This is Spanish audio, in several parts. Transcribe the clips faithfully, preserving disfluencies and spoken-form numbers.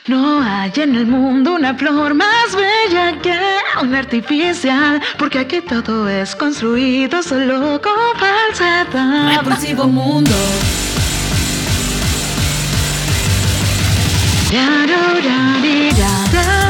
No hay en el mundo una flor más bella que una artificial, porque aquí todo es construido solo con falsedad. Repulsivo mundo. Da, da, da, di, da, da.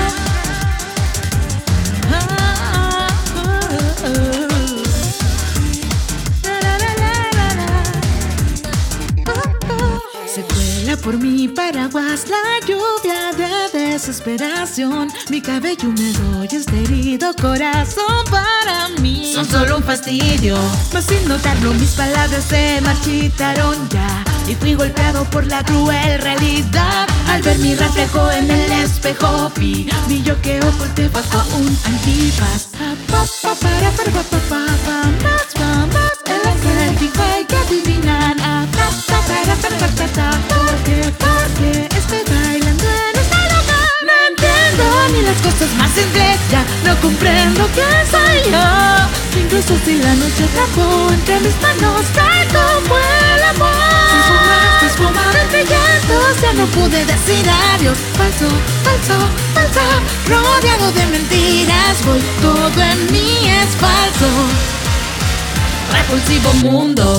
Se cuela por mi paraguas la lluvia de desesperación. Mi cabello húmedo y este herido corazón para mí Son solo un fastidio. mas sin notarlo mis palabras se marchitaron ya. Y fui golpeado por la cruel realidad. Al ver mi reflejo en el espejo vi mi yo que oculté bajo un antifaz. Pa, pa, para, para, pa, pa, pa, pa, más, pa, más. El acertijo hay que adivinar. Ah, pa, pa, para, para, pa, pa, pa. ¿Por qué? Porque estoy bailando en este lugar. No entiendo ni las cosas más simples. Ya no comprendo quién soy yo. Incluso si la noche atrapó entre mis manos, cae como el amor. Se esfuma entre llantos, ya no pude decir adiós. Falso, falso, falso, rodeado de mentiras. Voy, todo en mí es falso. Repulsivo mundo.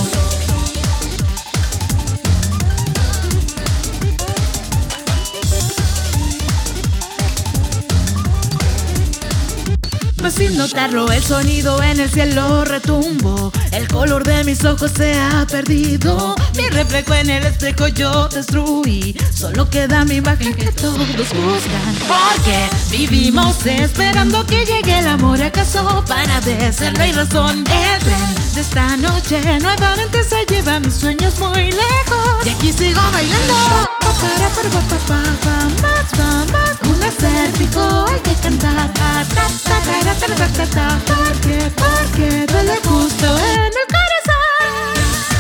Mas sin notarlo el sonido en el cielo retumbo. El color de mis ojos se ha perdido. Mi reflejo en el espejo yo destruí. Solo queda mi imagen que todos buscan. Porque vivimos esperando que llegue el amor. ¿Acaso para decirlo hay razón? El tren de esta noche nuevamente se lleva mis sueños muy lejos. Y aquí sigo bailando. Pa, para, para, pa, pa, pa, pa, más, pa, más. Un acértico hay que cantar. Ta, ta, ta, ta, ta, ta, ta, ta. ¿Por qué? Porque duele justo en el corazón.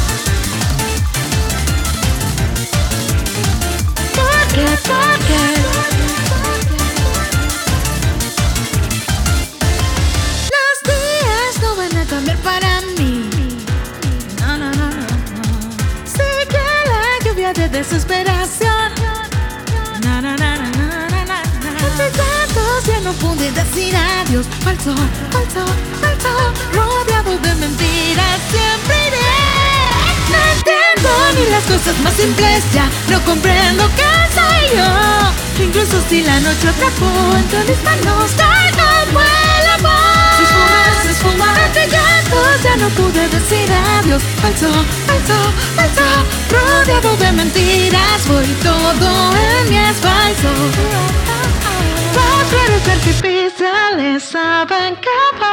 ¿Por qué? ¿Por qué? Los días no van a cambiar para mí. No, no, no, no, no. Sé que la lluvia de desesperación. Na, na, na, na, na, na, na. Entre tantos ya no pude decir adiós. Falso, falso, falso, rodeado de mentiras siempre iré. No entiendo ni las cosas más simples, ya no comprendo qué soy yo. Incluso si la noche atrapó entre mis manos, cae como el amor. Se esfuma, se esfuma entre llantos, ya no pude decir adiós. Falso, falso, falso, rodeado de mentiras. Voy, todo en mí es falso. Las flores artificiales saben que